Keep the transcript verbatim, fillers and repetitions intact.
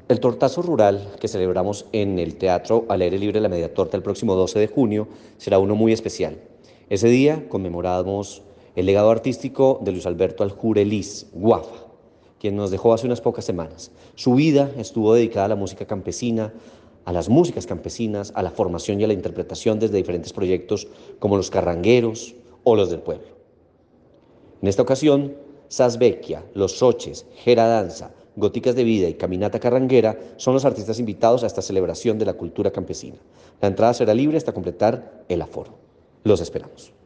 El tortazo rural que celebramos en el Teatro al Aire Libre La Media Torta el próximo doce de junio será uno muy especial. Ese día conmemoramos el legado artístico de Luis Alberto Aljure Liz, Guafa, quien nos dejó hace unas pocas semanas. Su vida estuvo dedicada a la música campesina, a las músicas campesinas, a la formación y a la interpretación desde diferentes proyectos como los carrangueros o los del pueblo. En esta ocasión, Sasbequia, Los Soches, Gera Danza, Góticas de Vida y Caminata Carranguera son los artistas invitados a esta celebración de la cultura campesina. La entrada será libre hasta completar el aforo. Los esperamos.